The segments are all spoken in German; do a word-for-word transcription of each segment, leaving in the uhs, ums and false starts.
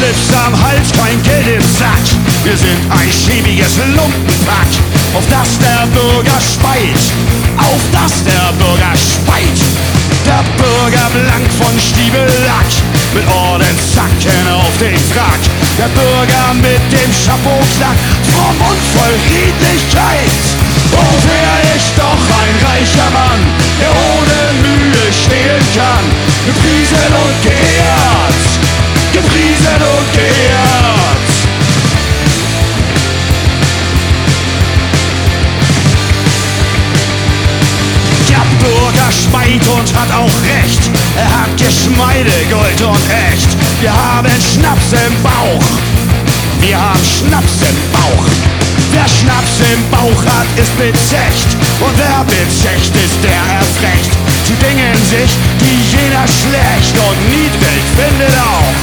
Schlips am Hals, kein Geld im Sack. Wir sind ein schäbiges Lumpenpack, auf das der Bürger speit, auf das der Bürger speit. Der Bürger blank von Stiebellack, mit Ordenszacken auf den Frack. Der Bürger mit dem Chapeau-Klack, fromm und voll Redlichkeit. Oh, wär ich doch ein reicher Mann, der ohne Mühe stehlen kann. Gepriesen und geehrt, gepriesen und geehrt. Der Bürger speit und hat auch recht. Er hat Geschmeide, Gold und echt. Wir haben Schnaps im Bauch, wir haben Schnaps im Bauch. Wer Schnaps im Bauch hat, ist bezecht. Und wer bezecht ist, der erst recht. Sie dingen sich, die jeder schlecht und niedrig findet auch.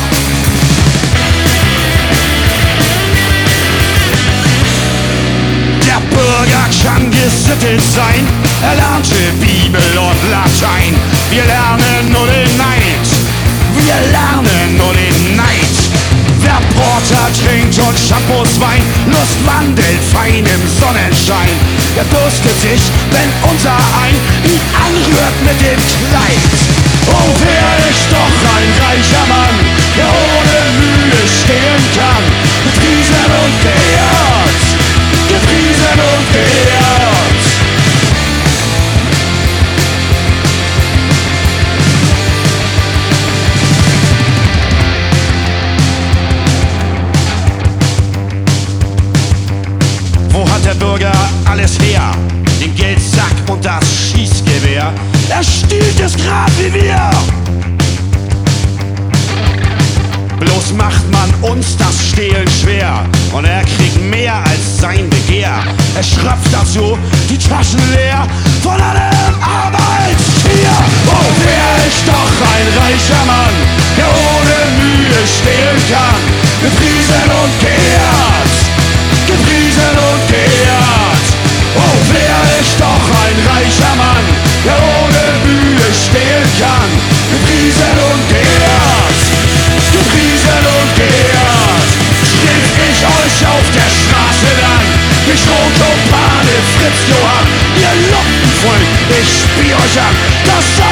Der Bürger kann gesittet sein, er lernte Bibel und Latein. Wir lernen nur den Neid, wir lernen nur den Neid. Wer Porter trinkt und Shampoos Wein, Lust wandelt fein im Sonnenschein. Der bürstet sich, wenn unser ein ihn anrührt mit dem Kleid. Oh, wär ich doch ein reicher Mann, der ohne Mühe stehen kann. Gepriesen und geehrt, gepriesen und geehrt. Der Bürger alles her, den Geldsack und das Schießgewehr. Er stiehlt es grad wie wir. Bloß macht man uns das Stehlen schwer und er kriegt mehr als sein Begehr. Er schröpft dazu die Taschen leer von einem Arbeitstier. Oh, wär ich doch ein reicher Mann, der ohne Mühe stehlen kann. Gepriesen und geehrt, gepriesen und geehrt. Oh, wär ich doch ein reicher Mann, der ohne Mühe stehlen kann. Gepriesen und geehrt, gepriesen und geehrt. Steht ich euch auf der Straße dann, mich Rotopane, Fritz Johann, ihr Lumpenvolk, ich spiel euch an. Das